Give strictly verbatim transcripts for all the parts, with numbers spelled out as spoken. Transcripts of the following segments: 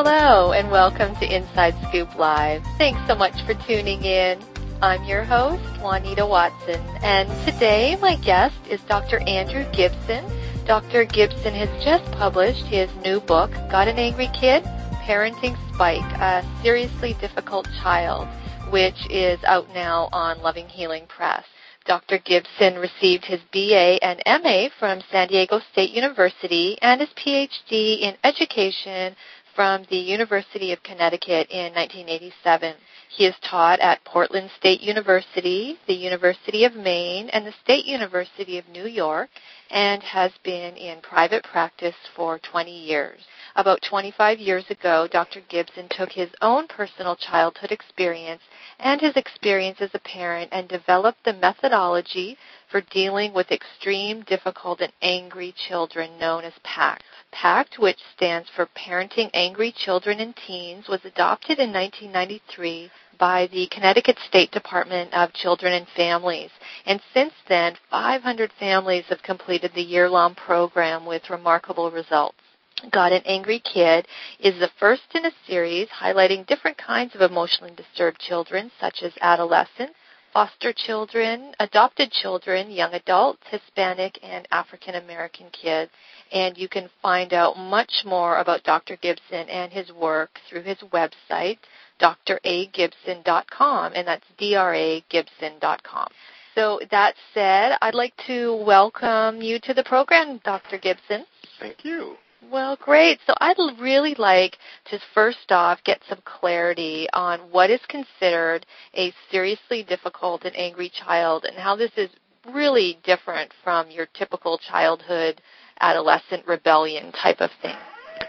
Hello, and welcome to Inside Scoop Live. Thanks so much for tuning in. I'm your host, Juanita Watson, and today my guest is Doctor Andrew Gibson. Doctor Gibson has just published his new book, Got an Angry Kid? Parenting Spike, a seriously difficult child, which is out now on Loving Healing Press. Doctor Gibson received his B A and M A from San Diego State University and his P H D in education from the University of Connecticut in nineteen eighty-seven. He has taught at Portland State University, the University of Maine, and the State University of New York, and has been in private practice for twenty years. About twenty-five years ago, Doctor Gibson took his own personal childhood experience and his experience as a parent and developed the methodology for dealing with extreme, difficult, and angry children known as PACT. PACT, which stands for Parenting Angry Children and Teens, was adopted in nineteen ninety-three by the Connecticut State Department of Children and Families. And since then, five hundred families have completed the year-long program with remarkable results. Got an Angry Kid is the first in a series highlighting different kinds of emotionally disturbed children, such as adolescents, foster children, adopted children, young adults, Hispanic, and African American kids. And you can find out much more about Doctor Gibson and his work through his website, D R A Gibson dot com, and that's D R A Gibson dot com. So that said, I'd like to welcome you to the program, Doctor Gibson. Thank you. Well, great. So I'd really like to first off get some clarity on what is considered a seriously difficult and angry child and how this is really different from your typical childhood, adolescent rebellion type of thing.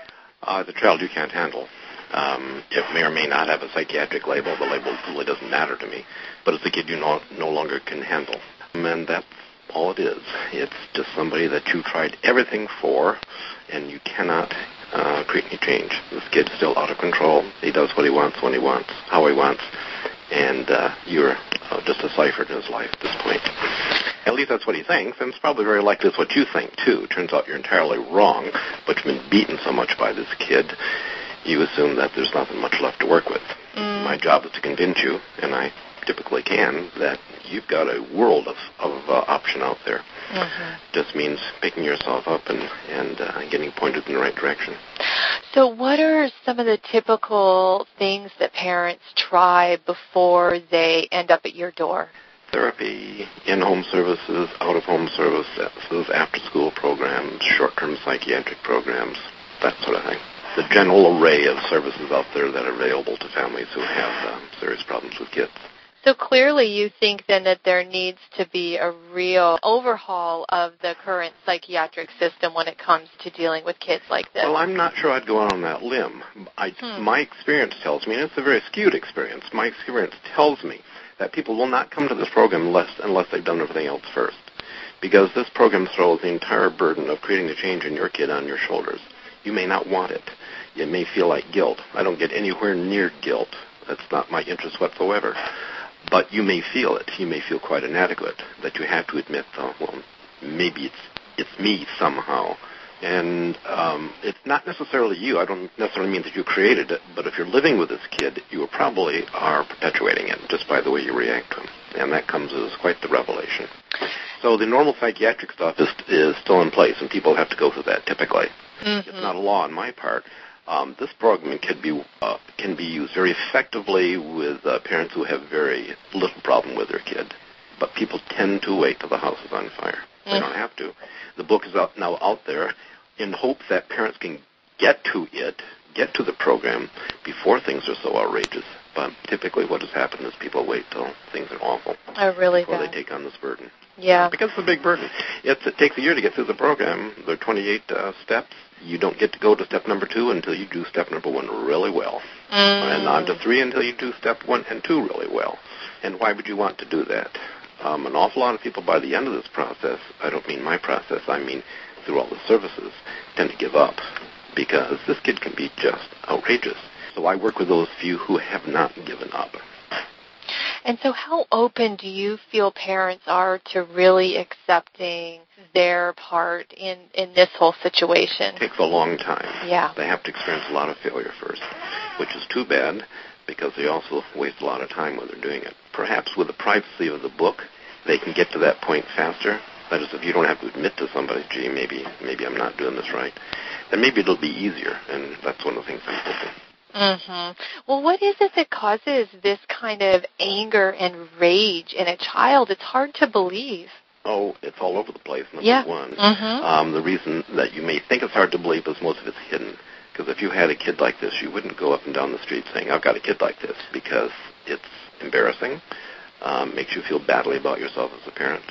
Uh, the child you can't handle. Um, it may or may not have a psychiatric label. The label really doesn't matter to me. But it's a kid you no, no longer can handle. And that's all it is. It's just somebody that you tried everything for, and you cannot uh, create any change. This kid's still out of control. He does what he wants, when he wants, how he wants, and uh, you're uh, just a cipher in his life at this point. At least that's what he thinks, and it's probably very likely it's what you think, too. Turns out you're entirely wrong, but you've been beaten so much by this kid, you assume that there's nothing much left to work with. Mm. My job is to convince you, and I typically can, that you've got a world of, of uh, option out there. Mm-hmm. Just means picking yourself up and, and uh, getting pointed in the right direction. So what are some of the typical things that parents try before they end up at your door? Therapy, in-home services, out-of-home services, after-school programs, short-term psychiatric programs, that sort of thing. The general array of services out there that are available to families who have um, serious problems with kids. So clearly you think then that there needs to be a real overhaul of the current psychiatric system when it comes to dealing with kids like this. Well, I'm not sure I'd go out on that limb. I, hmm. My experience tells me, and it's a very skewed experience, my experience tells me that people will not come to this program unless, unless they've done everything else first. Because this program throws the entire burden of creating the change in your kid on your shoulders. You may not want it. You may feel like guilt. I don't get anywhere near guilt. That's not my interest whatsoever. But you may feel it. You may feel quite inadequate, that you have to admit, oh, well, maybe it's it's me somehow. And um, it's not necessarily you. I don't necessarily mean that you created it, but if you're living with this kid, you probably are perpetuating it just by the way you react to him. And that comes as quite the revelation. So the normal psychiatric stuff is, is still in place, and people have to go through that typically. Mm-hmm. It's not a law on my part. Um, this program can be uh, can be used very effectively with uh, parents who have very little problem with their kid. But people tend to wait till the house is on fire. Mm-hmm. They don't have to. The book is out, now out there in hopes that parents can get to it, get to the program before things are so outrageous. But typically what has happened is people wait till things are awful oh, really before bad. they take on this burden. Yeah. Because it's a big burden. It's, it takes a year to get through the program. There are twenty-eight uh, steps. You don't get to go to step number two until you do step number one really well. Mm. And on to three until you do step one and two really well. And why would you want to do that? Um, an awful lot of people by the end of this process, I don't mean my process, I mean through all the services, tend to give up because this kid can be just outrageous. So I work with those few who have not given up. And so how open do you feel parents are to really accepting their part in, in this whole situation? It takes a long time. Yeah. They have to experience a lot of failure first, which is too bad because they also waste a lot of time when they're doing it. Perhaps with the privacy of the book, they can get to that point faster. That is, if you don't have to admit to somebody, gee, maybe maybe I'm not doing this right, then maybe it'll be easier, and that's one of the things people do. Mm-hmm. Well, what is it that causes this kind of anger and rage in a child? It's hard to believe. Oh, it's all over the place, number yeah. one. Mm-hmm. Um, the reason that you may think it's hard to believe is most of it's hidden. Because if you had a kid like this, you wouldn't go up and down the street saying, I've got a kid like this, because it's embarrassing, um, makes you feel badly about yourself as a parent.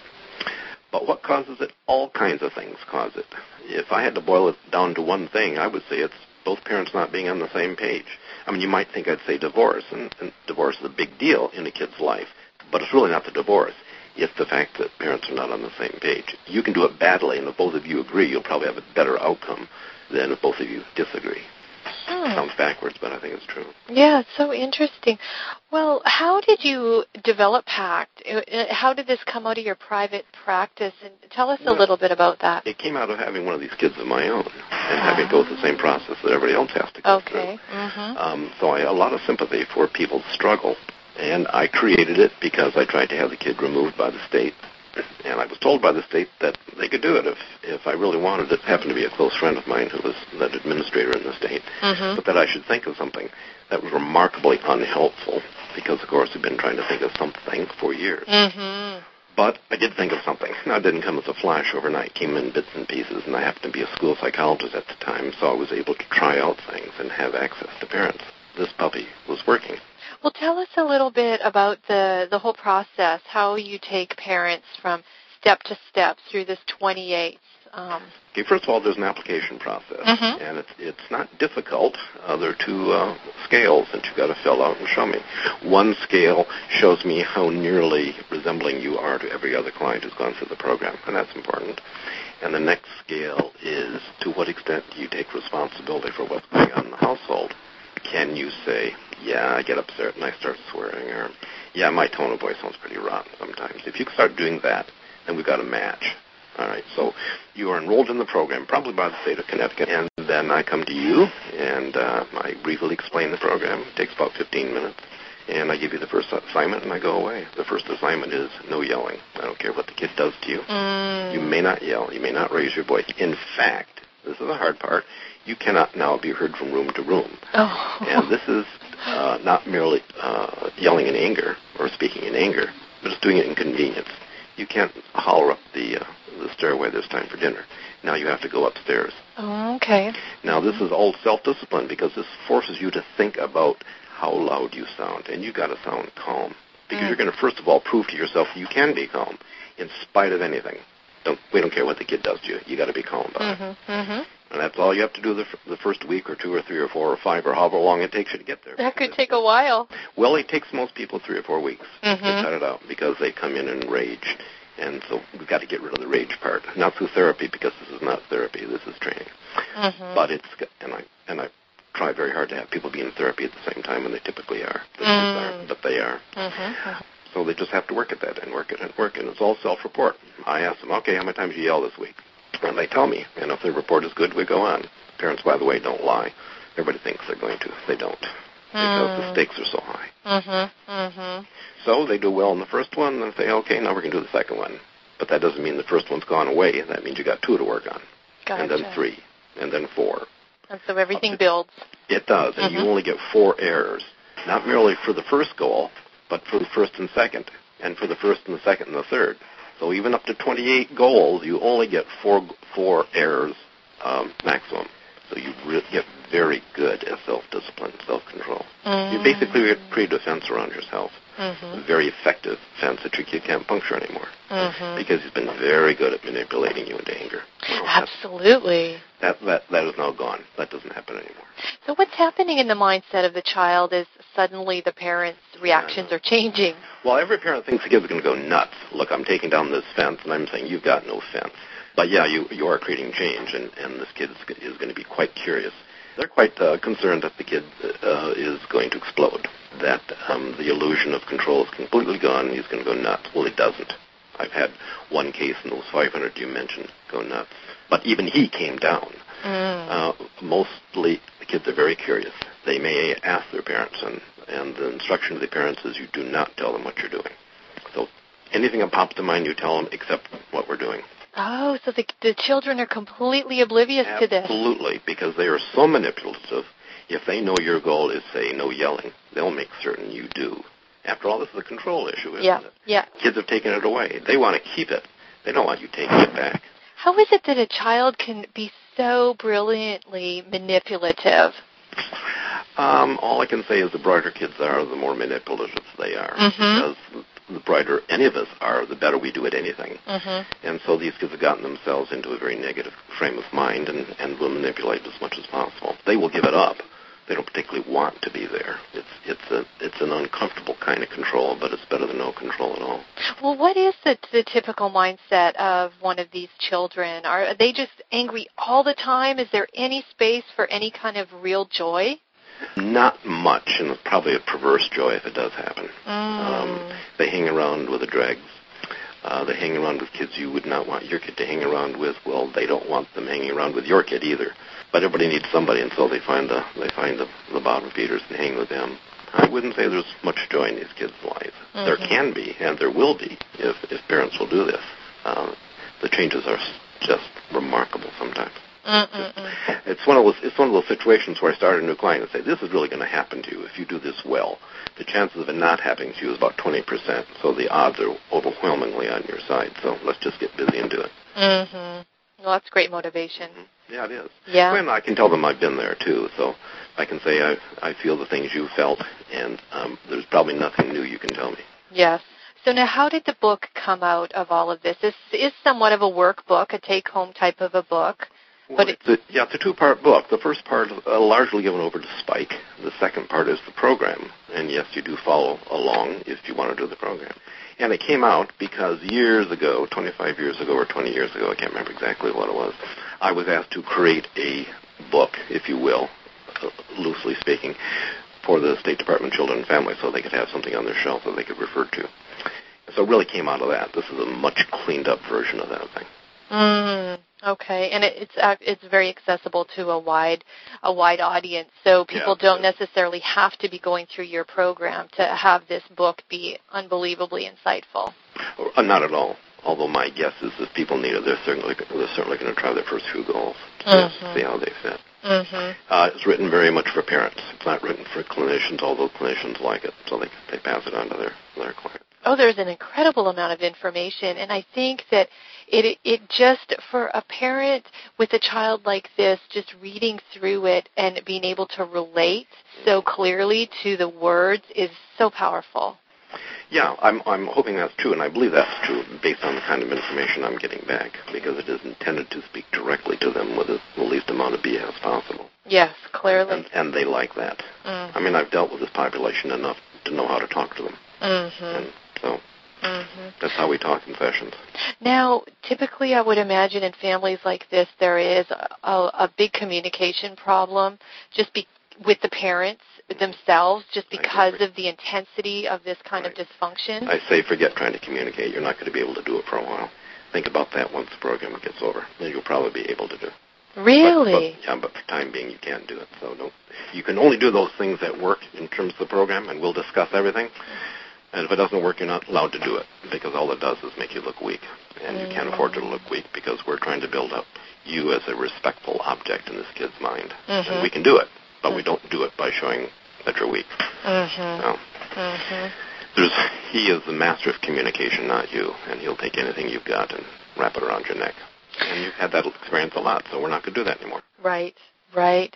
But what causes it? All kinds of things cause it. If I had to boil it down to one thing, I would say it's both parents not being on the same page. I mean, you might think I'd say divorce, and, and divorce is a big deal in a kid's life, but it's really not the divorce. It's the fact that parents are not on the same page. You can do it badly, and if both of you agree, you'll probably have a better outcome than if both of you disagree. Hmm. Sounds backwards, but I think it's true. Yeah, it's so interesting. Well, how did you develop PACT? How did this come out of your private practice? And tell us well, a little bit about that. It came out of having one of these kids of my own and uh-huh. having to go through the same process that everybody else has to go okay. through. Okay. Mm-hmm. Um, so I had a lot of sympathy for people's struggle, and I created it because I tried to have the kid removed by the state. And I was told by the state that they could do it if, if I really wanted it. It happened to be a close friend of mine who was the administrator in the state. Mm-hmm. But that I should think of something that was remarkably unhelpful because, of course, we've been trying to think of something for years. Mm-hmm. But I did think of something. Now, it didn't come as a flash overnight. It came in bits and pieces, and I happened to be a school psychologist at the time, so I was able to try out things and have access to parents. This puppy was working. Well, tell us a little bit about the, the whole process, how you take parents from step to step through this twenty-eight. Um... Okay, first of all, there's an application process, mm-hmm. and it's it's not difficult. Uh, there are two uh, scales that you've got to fill out and show me. One scale shows me how nearly resembling you are to every other client who's gone through the program, and that's important. And the next scale is to what extent do you take responsibility for what's going on in the household. Can you say, yeah, I get upset and I start swearing, or, yeah, my tone of voice sounds pretty rotten sometimes. If you start doing that, then we've got a match. All right, so you are enrolled in the program, probably by the state of Connecticut, and then I come to you, and uh, I briefly explain the program. It takes about fifteen minutes, and I give you the first assignment, and I go away. The first assignment is no yelling. I don't care what the kid does to you. Mm. You may not yell. You may not raise your voice. In fact, this is the hard part, you cannot now be heard from room to room. Oh. And this is uh, not merely uh, yelling in anger or speaking in anger, but it's doing it in convenience. You can't holler up the uh, the stairway, there's time for dinner. Now you have to go upstairs. Oh, okay. Now this is all self-discipline because this forces you to think about how loud you sound, and you've got to sound calm because mm. you're going to first of all prove to yourself you can be calm in spite of anything. Don't we don't care what the kid does to you. You got to be calm about mm-hmm, it. Mm-hmm. And that's all you have to do the, the first week or two or three or four or five or however long it takes you to get there. That could take a while. Well, it takes most people three or four weeks mm-hmm. to cut it out because they come in and rage. And so we've got to get rid of the rage part. Not through therapy because this is not therapy. This is training. Mm-hmm. But it's, and I, and I try very hard to have people be in therapy at the same time when they typically are. Mm. are but they are. Mm-hmm. So they just have to work at that and work it and work it. And it's all self-report. I ask them, okay, how many times did you yell this week? And they tell me. And if the report is good, we go on. Parents, by the way, don't lie. Everybody thinks they're going to. They don't. Because mm. the stakes are so high. Mm-hmm. Mm-hmm. So they do well in the first one and say, okay, now we're going to do the second one. But that doesn't mean the first one's gone away. That means you got two to work on. Gotcha. And then three. And then four. And so everything builds. It does. And mm-hmm. you only get four errors. Not merely for the first goal, but for the first and second. And for the first and the second and the third. So even up to twenty-eight goals, you only get four four errors um, maximum. So you really get very good at self-discipline, self-control. Mm-hmm. You basically create a fence around yourself. Mm-hmm. A very effective fence that your kid can't puncture anymore. Mm-hmm. Because he's been very good at manipulating you into anger. Well, absolutely. That, that that is now gone. That doesn't happen anymore. So what's happening in the mindset of the child is suddenly the parents' reactions are changing? Well, every parent thinks the kid's going to go nuts. Look, I'm taking down this fence, and I'm saying, you've got no fence. But, yeah, you you are creating change, and, and this kid is, is going to be quite curious. They're quite uh, concerned that the kid uh, is going to explode, that um, the illusion of control is completely gone and he's going to go nuts. Well, he doesn't. I've had one case in those five hundred you mentioned go nuts. But even he came down. Mm. Uh, mostly the kids are very curious. They may ask their parents, and, and the instruction to the parents is you do not tell them what you're doing. So anything that pops to mind, you tell them except what we're doing. Oh, so the, the children are completely oblivious Absolutely, to this. Absolutely, because they are so manipulative. If they know your goal is, say, no yelling, they'll make certain you do. After all, this is a control issue, isn't yeah, it? Yeah. Kids have taken it away. They want to keep it. They don't want you taking it back. How is it that a child can be so brilliantly manipulative? Um, all I can say is the brighter kids are, the more manipulative they are. Mm-hmm. Because the brighter any of us are, the better we do at anything. Mm-hmm. And so these kids have gotten themselves into a very negative frame of mind and, and will manipulate as much as possible. They will give it up. They don't particularly want to be there. It's it's a it's an uncomfortable kind of control, but it's better than no control at all. Well, what is the the typical mindset of one of these children? Are they just angry all the time? Is there any space for any kind of real joy? Not much, and it's probably a perverse joy if it does happen. Mm. Um, they hang around with the dregs. Uh, they hang around with kids you would not want your kid to hang around with. Well, they don't want them hanging around with your kid either. But everybody needs somebody, and so they find the they find the, the bottom feeders and hang with them. I wouldn't say there's much joy in these kids' lives. Mm-hmm. There can be, and there will be, if if parents will do this. Uh, the changes are just remarkable sometimes. Mm-mm-mm. It's one of those it's one of those situations where I start a new client and say, this is really going to happen to you if you do this well. The chances of it not happening to you is about twenty percent, so the odds are overwhelmingly on your side. So let's just get busy and do it. Mm-hmm. Well, that's great motivation. Mm-hmm. Yeah, it is. Yeah. Well, I can tell them I've been there, too, so I can say I I feel the things you felt, and um, there's probably nothing new you can tell me. Yes. So now how did the book come out of all of this? This is somewhat of a workbook, a take-home type of a book. Well, it's a, yeah, it's a two-part book. The first part is uh, largely given over to Spike. The second part is the program. And, yes, you do follow along if you want to do the program. And it came out because years ago, twenty-five years ago or twenty years ago, I can't remember exactly what it was, I was asked to create a book, if you will, uh, loosely speaking, for the State Department of Children and Families so they could have something on their shelf that they could refer to. So it really came out of that. This is a much cleaned-up version of that thing. Mm, okay, and it, it's uh, it's very accessible to a wide a wide audience, so people yeah, don't yeah. necessarily have to be going through your program to have this book be unbelievably insightful. Uh, not at all. Although my guess is if people need it, they're certainly they're certainly going to try their first few goals to mm-hmm. see how they fit. Mm-hmm. Uh, it's written very much for parents. It's not written for clinicians, although clinicians like it, so they they pass it on to their their clients. Oh, there's an incredible amount of information, and I think that it it just, for a parent with a child like this, just reading through it and being able to relate so clearly to the words is so powerful. Yeah, I'm I'm hoping that's true, and I believe that's true based on the kind of information I'm getting back, because it is intended to speak directly to them with the least amount of B S possible. Yes, clearly. And, and they like that. Mm-hmm. I mean, I've dealt with this population enough to know how to talk to them. Mm-hmm. And so mm-hmm. that's how we talk in sessions. Now, typically I would imagine in families like this there is a, a big communication problem just be, with the parents themselves, just because of the intensity of this kind right. of dysfunction. I say forget trying to communicate. You're not going to be able to do it for a while. Think about that once the program gets over. Then you'll probably be able to do it. Really? But, but, yeah, but for time being, you can't do it. So don't. You can only do those things that work in terms of the program, and we'll discuss everything. And if it doesn't work, you're not allowed to do it, because all it does is make you look weak. And mm-hmm. you can't afford to look weak, because we're trying to build up you as a respectful object in this kid's mind. Mm-hmm. And we can do it, but mm-hmm. we don't do it by showing that you're weak. Mm-hmm. No. Mm-hmm. There's, he is the master of communication, not you, and he'll take anything you've got and wrap it around your neck. And you've had that experience a lot, so we're not going to do that anymore. Right, right.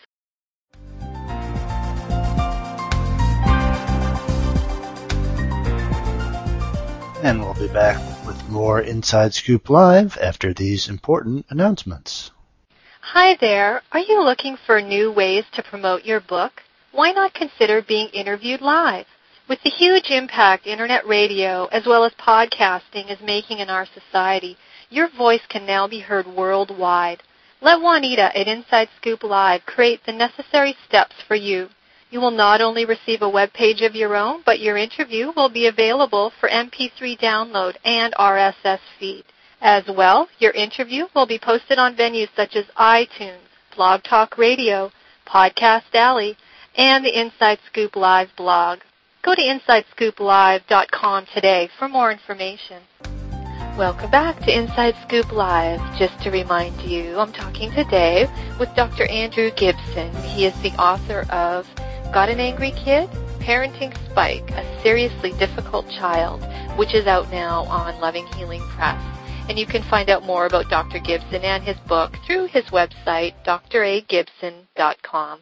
And we'll be back with more Inside Scoop Live after these important announcements. Hi there. Are you looking for new ways to promote your book? Why not consider being interviewed live? With the huge impact Internet radio as well as podcasting is making in our society, your voice can now be heard worldwide. Let Juanita at Inside Scoop Live create the necessary steps for you. You will not only receive a web page of your own, but your interview will be available for M P three download and R S S feed. As well, your interview will be posted on venues such as iTunes, Blog Talk Radio, Podcast Alley, and the Inside Scoop Live blog. Go to inside scoop live dot com today for more information. Welcome back to Inside Scoop Live. Just to remind you, I'm talking today with Doctor Andrew Gibson. He is the author of Got an Angry Kid? Parenting Spike, A Seriously Difficult Child, which is out now on Loving Healing Press. And you can find out more about Doctor Gibson and his book through his website, d r a gibson dot com.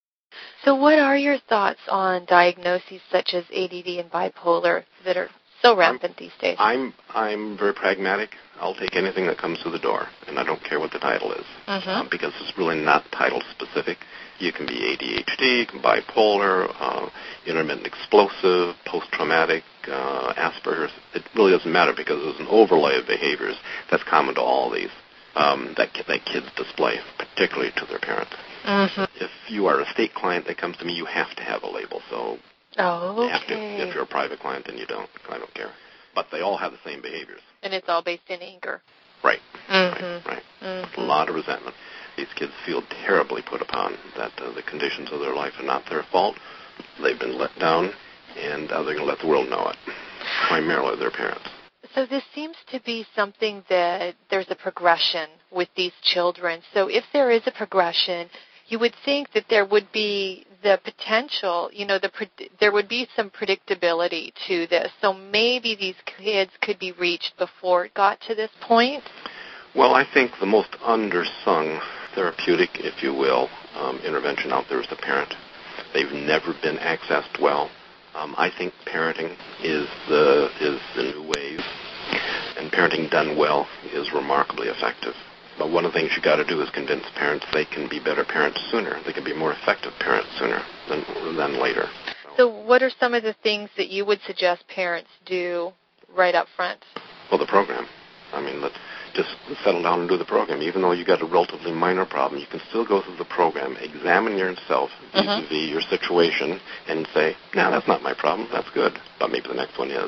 So what are your thoughts on diagnoses such as A D D and bipolar that are so rampant I'm, these days? I'm I'm very pragmatic. I'll take anything that comes through the door, and I don't care what the title is, mm-hmm. um, because it's really not title-specific. You can be A D H D, you can be bipolar, uh, intermittent explosive, post-traumatic, uh, Asperger's. It really doesn't matter because there's an overlay of behaviors that's common to all these um, that, that kids display, particularly to their parents. Mm-hmm. If you are a state client that comes to me, you have to have a label. So oh, okay. you have to. If you're a private client, then you don't. I don't care. But they all have the same behaviors. And it's all based in anger. Right. Mm-hmm. Right. Right. Mm-hmm. A lot of resentment. These kids feel terribly put upon that uh, the conditions of their life are not their fault. They've been let down, and uh, they're going to let the world know it, primarily their parents. So this seems to be something that there's a progression with these children. So if there is a progression, you would think that there would be the potential, you know, the there would be some predictability to this. So maybe these kids could be reached before it got to this point? Well, I think the most undersung therapeutic, if you will, um, intervention out there is the parent. They've never been accessed well. Um, I think parenting is the is the new wave, and parenting done well is remarkably effective. But one of the things you got to do is convince parents they can be better parents sooner. They can be more effective parents sooner than than later. So, so what are some of the things that you would suggest parents do right up front? Well, the program. I mean, let's just settle down and do the program. Even though you got a relatively minor problem, you can still go through the program, examine yourself vis-a-vis mm-hmm. your situation, and say, "No, that's not my problem. That's good, but maybe the next one is."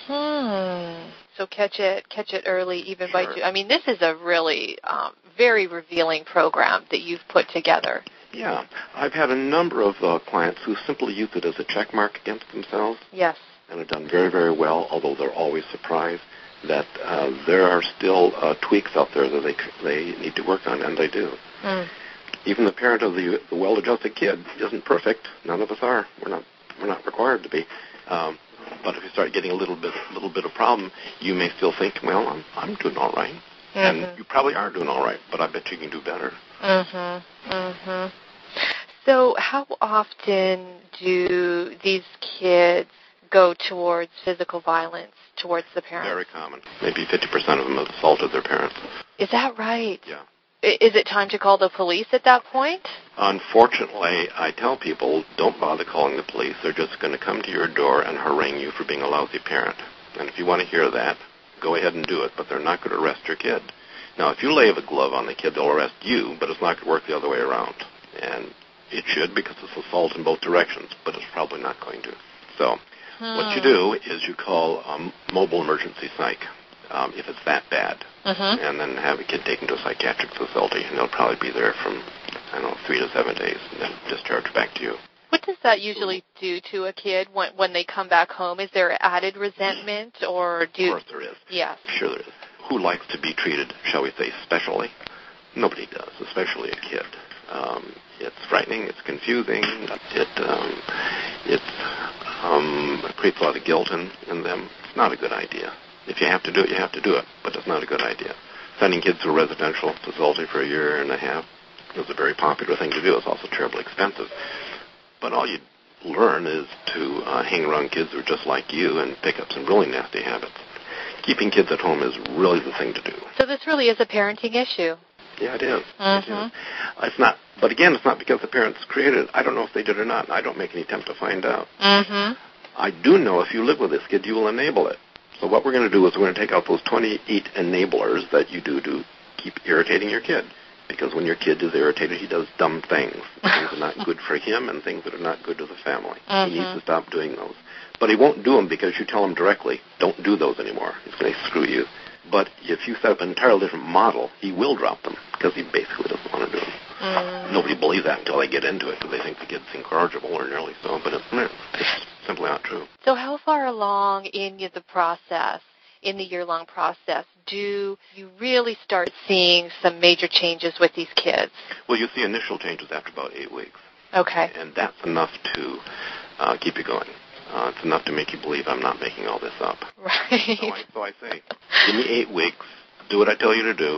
Hmm. So catch it, catch it early, even Sure. by two. I mean, this is a really um, very revealing program that you've put together. Yeah, I've had a number of uh, clients who simply use it as a check mark against themselves. Yes. And have done very, very well, although they're always surprised that uh, there are still uh, tweaks out there that they they need to work on, and they do. Mm. Even the parent of the, the well-adjusted kid isn't perfect. None of us are. We're not. We're not required to be. Um, but if you start getting a little bit, little bit of problem, you may still think, well, I'm I'm doing all right, mm-hmm. and you probably are doing all right. But I bet you can do better. Mhm. Mhm. So, how often do these kids go towards physical violence towards the parents? Very common. Maybe fifty percent of them have assaulted their parents. Is that right? Yeah. I- is it time to call the police at that point? Unfortunately, I tell people, don't bother calling the police. They're just going to come to your door and harangue you for being a lousy parent. And if you want to hear that, go ahead and do it, but they're not going to arrest your kid. Now, if you lay a glove on the kid, they'll arrest you, but it's not going to work the other way around. And it should, because it's assault in both directions, but it's probably not going to. So Hmm. what you do is you call um, mobile emergency psych um, if it's that bad, Mm-hmm. and then have a kid taken to a psychiatric facility, and they'll probably be there from, I don't know, three to seven days, and then discharged back to you. What does that usually do to a kid when when they come back home? Is there added resentment, or do? Of course there is. Yes. Sure there is. Who likes to be treated, shall we say, specially? Nobody does, especially a kid. Um, it's frightening. It's confusing. It um, it um, creates a lot of guilt in, in them. It's not a good idea. If you have to do it, you have to do it, but it's not a good idea. Sending kids to a residential facility for a year and a half is a very popular thing to do. It's also terribly expensive. But all you learn is to uh, hang around kids who are just like you and pick up some really nasty habits. Keeping kids at home is really the thing to do. So this really is a parenting issue. Yeah, it is. Mm-hmm. It is. It's not, but again, it's not because the parents created it. I don't know if they did or not. I don't make any attempt to find out. Mm-hmm. I do know if you live with this kid, you will enable it. So what we're going to do is we're going to take out those twenty-eight enablers that you do to keep irritating your kid. Because when your kid is irritated, he does dumb things. Things are not good for him and things that are not good to the family. Mm-hmm. He needs to stop doing those. But he won't do them because you tell him directly, don't do those anymore. He's going to screw you. But if you set up an entirely different model, he will drop them because he basically doesn't want to do them. Mm. Nobody believes that until they get into it because they think the kid's incorrigible, or nearly so. But it's, it's simply not true. So how far along in the process, in the year-long process, do you really start seeing some major changes with these kids? Well, you see initial changes after about eight weeks. Okay. And that's enough to uh, keep you going. Uh, it's enough to make you believe I'm not making all this up. Right. So I, so I say, give me eight weeks, do what I tell you to do,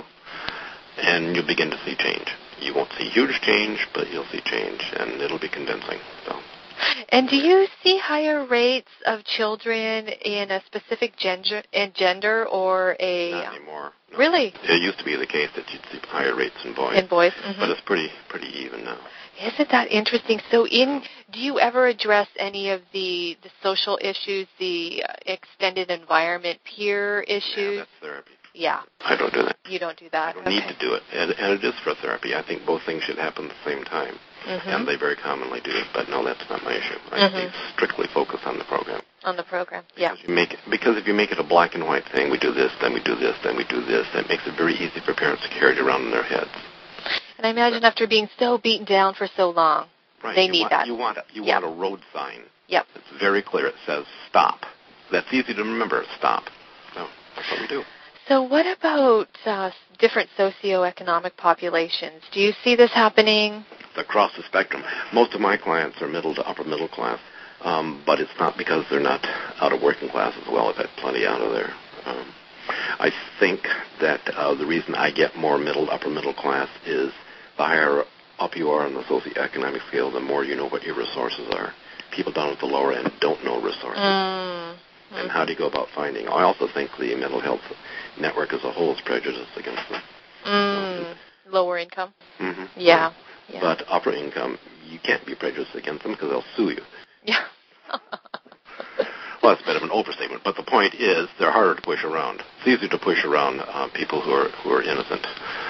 and you'll begin to see change. You won't see huge change, but you'll see change, and it'll be convincing. So. And do you see higher rates of children in a specific gender, in gender or a... Not anymore. No. Really? It used to be the case that you'd see higher rates in boys. In boys, mm-hmm. But it's pretty pretty even now. Isn't that interesting? So in, do you ever address any of the, the social issues, the uh, extended environment, peer issues? Yeah, that's therapy. Yeah. I don't do that. You don't do that? I don't okay. need to do it. And, and it is for therapy. I think both things should happen at the same time. Mm-hmm. And they very commonly do. But no, that's not my issue. I mm-hmm. strictly focus on the program. On the program, yeah. Because, you make it, because if you make it a black and white thing, we do this, then we do this, then we do this, that makes it very easy for parents to carry it around in their heads. And I imagine but, after being so beaten down for so long, right, they you need want, that. You want you yep. want a road sign. Yep. It's very clear. It says stop. That's easy to remember. Stop. So that's what we do. So what about uh, different socioeconomic populations? Do you see this happening? Across the spectrum. Most of my clients are middle to upper middle class, um, but it's not because they're not out of working class as well. I've had plenty out of there. Um, I think that uh, the reason I get more middle, upper middle class is the higher up you are on the socioeconomic scale, the more you know what your resources are. People down at the lower end don't know resources. Mm-hmm. And how do you go about finding? I also think the mental health network as a whole is prejudiced against them. Mm. So, lower income? Mm-hmm. Yeah. yeah. But upper income, you can't be prejudiced against them because they'll sue you. Yeah. Well, that's a bit of an overstatement, but the point is they're harder to push around. It's easier to push around uh, people who are who are innocent,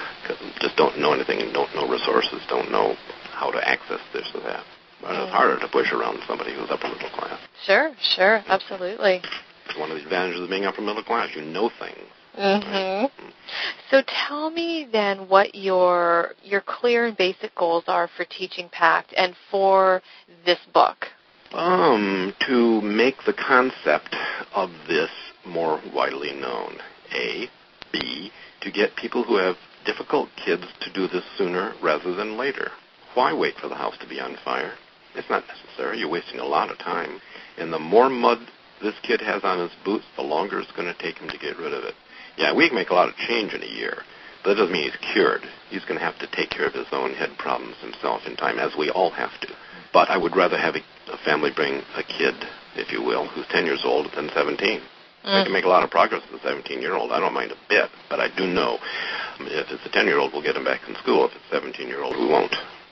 just don't know anything, don't know resources, don't know how to access this or that. But mm. it's harder to push around somebody who's upper middle class. Sure, sure, absolutely. It's one of the advantages of being upper middle class. You know things. Mm-hmm. Right? So tell me then what your your clear and basic goals are for Teaching PACT and for this book. Um, to make the concept of this more widely known. A. B. To get people who have difficult kids to do this sooner rather than later. Why wait for the house to be on fire? It's not necessary. You're wasting a lot of time. And the more mud this kid has on his boots, the longer it's going to take him to get rid of it. Yeah, we can make a lot of change in a year, but that doesn't mean he's cured. He's going to have to take care of his own head problems himself in time, as we all have to. But I would rather have a, a family bring a kid, if you will, who's ten years old than seventeen. Mm. I can make a lot of progress with a seventeen-year-old. I don't mind a bit, but I do know if it's a ten-year-old, we'll get him back in school. If it's a seventeen-year-old, we won't.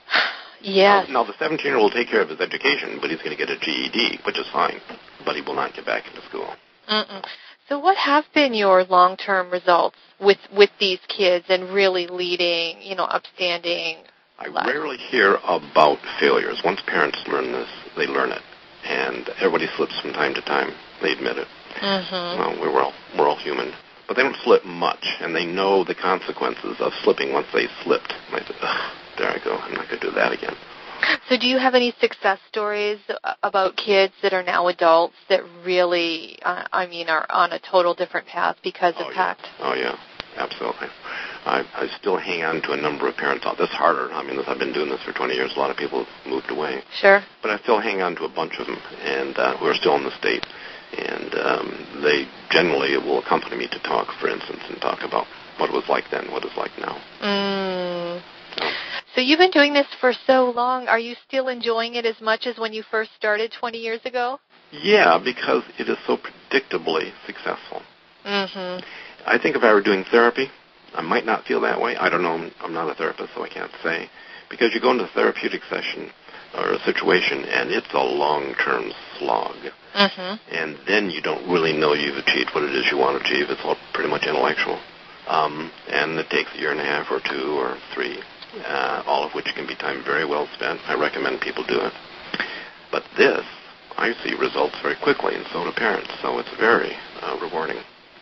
Yes. Now, now the seventeen-year-old will take care of his education, but he's going to get a G E D, which is fine, but he will not get back into school. Mm-mm. So what have been your long-term results with, with these kids and really leading, you know, upstanding I lives? Rarely hear about failures. Once parents learn this, they learn it. And everybody slips from time to time. They admit it. Mm-hmm. Well, we're all, we're all human. But they don't slip much, and they know the consequences of slipping once they slipped. And I said, ugh, there I go. I'm not going to do that again. So do you have any success stories about kids that are now adults that really, uh, I mean, are on a total different path because oh, of yeah. PACT? Oh, yeah, absolutely. I, I still hang on to a number of parents. This is harder. I mean, this, I've been doing this for twenty years. A lot of people have moved away. Sure. But I still hang on to a bunch of them, and uh, who are still in the state. And um, they generally will accompany me to talk, for instance, and talk about what it was like then, what it's like now. Mm. So, so you've been doing this for so long. Are you still enjoying it as much as when you first started twenty years ago? Yeah, because it is so predictably successful. Mm-hmm. I think if I were doing therapy, I might not feel that way. I don't know. I'm not a therapist, so I can't say. Because you go into a therapeutic session or a situation, and it's a long-term slog. Mm-hmm. And then you don't really know you've achieved what it is you want to achieve. It's all pretty much intellectual. Um, and it takes a year and a half or two or three, uh, all of which can be time very well spent. I recommend people do it. But this, I see results very quickly, and so do parents. So it's very uh, rewarding.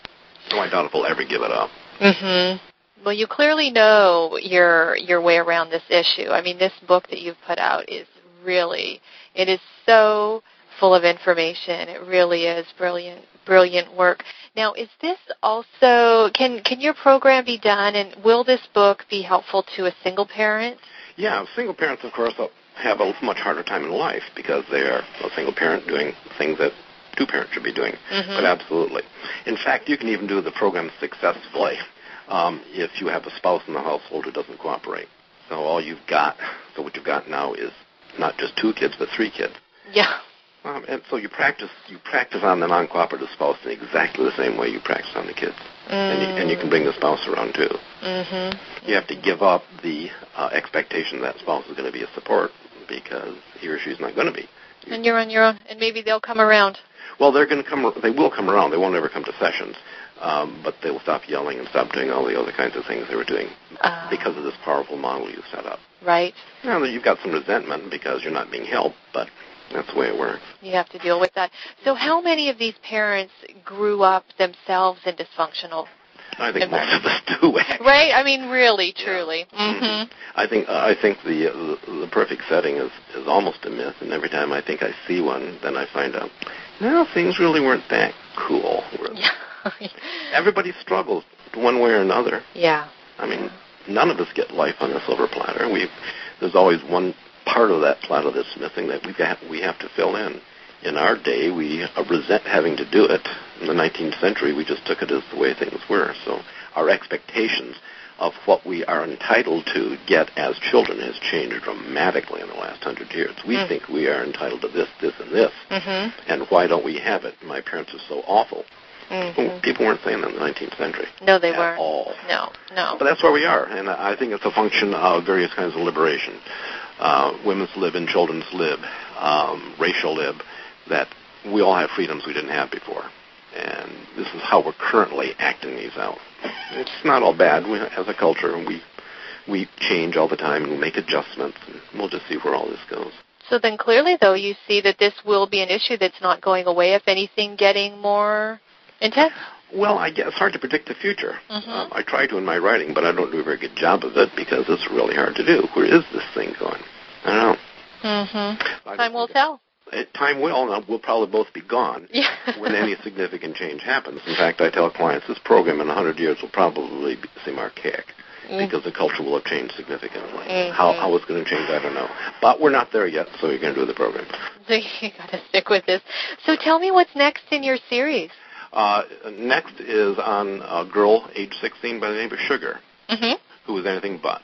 So I doubt if we'll ever give it up. Mm-hmm. Well, you clearly know your your way around this issue. I mean, this book that you've put out is really, it is so full of information. It really is brilliant, brilliant work. Now, is this also, can can your program be done, and will this book be helpful to a single parent? Yeah, single parents, of course, have a much harder time in life because they are a single parent doing things that two parents should be doing. Mm-hmm. But absolutely. In fact, you can even do the program successfully um, if you have a spouse in the household who doesn't cooperate. So all you've got, so what you've got now is not just two kids, but three kids. Yeah. Um, and so you practice you practice on the non-cooperative spouse in exactly the same way you practice on the kids. Mm. And, you, and you can bring the spouse around, too. Mm-hmm. You have to give up the uh, expectation that spouse is going to be a support because he or she's not going to be. And you're on your own, and maybe they'll come around. Well, they're going to come. They will come around. They won't ever come to sessions, um, but they will stop yelling and stop doing all the other kinds of things they were doing uh, because of this powerful model you set up. Right. Now, you've got some resentment because you're not being helped, but that's the way it works. You have to deal with that. So how many of these parents grew up themselves in dysfunctional I think most of us do, actually. Right? I mean, really, truly. Yeah. Mm-hmm. I think uh, I think the, uh, the the perfect setting is, is almost a myth, and every time I think I see one, then I find out, no, things really weren't that cool. Yeah. Everybody struggles one way or another. Yeah. I mean, none of us get life on a silver platter. We There's always one part of that platter that's missing that we've got, we have to fill in. In our day, we uh, resent having to do it. In the nineteenth century, we just took it as the way things were. So our expectations of what we are entitled to get as children has changed dramatically in the last hundred years. We mm. think we are entitled to this, this, and this. Mm-hmm. And why don't we have it? My parents are so awful. Mm-hmm. Well, people weren't saying that in the nineteenth century. No, they at weren't. all. No, no. But that's where we are, and I think it's a function of various kinds of liberation. Uh, women's lib and children's lib, um, racial lib, that we all have freedoms we didn't have before. And this is how we're currently acting these out. It's not all bad. We, as a culture, we we change all the time and we make adjustments, and we'll just see where all this goes. So then clearly, though, you see that this will be an issue that's not going away, if anything, getting more intense? Well, I guess it's hard to predict the future. Mm-hmm. Um, I try to in my writing, but I don't do a very good job of it because it's really hard to do. Where is this thing going? I don't know. Mm-hmm. Time will tell. It, time will, and we'll probably both be gone yeah. when any significant change happens. In fact, I tell clients this program in one hundred years will probably be, seem archaic mm. because the culture will have changed significantly. Mm-hmm. How, how it's going to change, I don't know. But we're not there yet, so you're going to do the program. So you got to stick with this. So tell me what's next in your series. Uh, next is on a girl age sixteen by the name of Sugar, mm-hmm. who is anything but.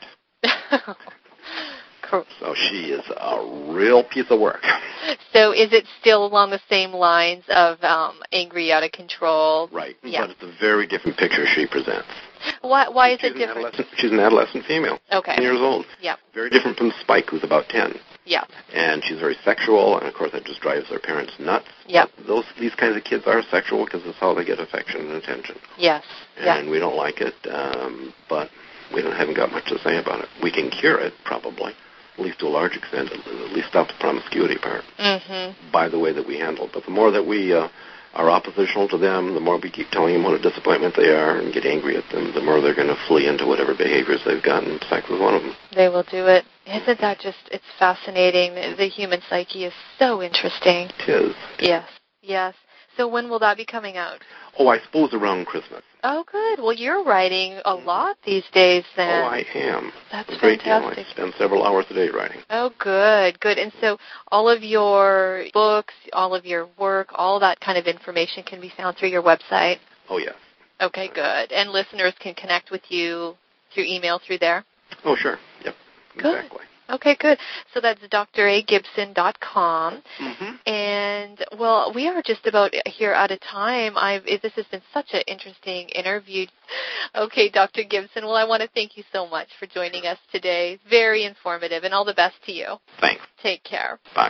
Cool. So she is a real piece of work. So is it still along the same lines of um, angry, out of control? Right, yeah. but it's a very different picture she presents. Why, why is she's it different? She's an adolescent female, okay. ten years old. Yep. Very different from Spike, who's about ten. Yeah. And she's very sexual, and of course that just drives their parents nuts. Yeah. Those these kinds of kids are sexual because it's how they get affection and attention. Yes. And yeah. we don't like it, um, but we don't, haven't got much to say about it. We can cure it, probably, at least to a large extent, at least stop the promiscuity part mm-hmm. by the way that we handle it. But the more that we uh, are oppositional to them, the more we keep telling them what a disappointment they are and get angry at them, the more they're going to flee into whatever behaviors they've gotten. Sex is one of them. They will do it. Isn't that just, it's fascinating. The human psyche is so interesting. It is. Yes, yes. So when will that be coming out? Oh, I suppose around Christmas. Oh, good. Well, you're writing a lot these days, then. Oh, I am. That's a great fantastic. Deal. I spend several hours a day writing. Oh, good, good. And so all of your books, all of your work, all that kind of information can be found through your website? Oh, yes. Okay, good. And listeners can connect with you through email through there? Oh, sure. Yep. Good. Exactly. Okay, good. So that's d r a gibson dot com. Mm-hmm. And, well, we are just about here out of time. I've, this has been such an interesting interview. Okay, Doctor Gibson, well, I want to thank you so much for joining us today. Very informative, and all the best to you. Thanks. Take care. Bye.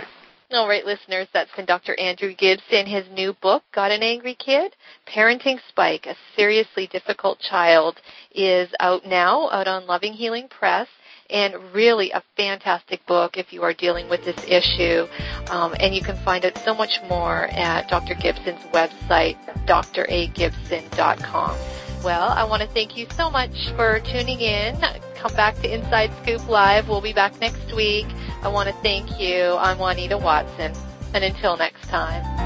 All right, listeners, that's been Doctor Andrew Gibson. His new book, Got an Angry Kid? Parenting Spike, a Seriously Difficult Child, is out now, out on Loving Healing Press, and really a fantastic book if you are dealing with this issue. Um, and you can find out so much more at Doctor Gibson's website, d r a gibson dot com. Well, I want to thank you so much for tuning in. Come back to Inside Scoop Live. We'll be back next week. I want to thank you. I'm Juanita Watson. And until next time.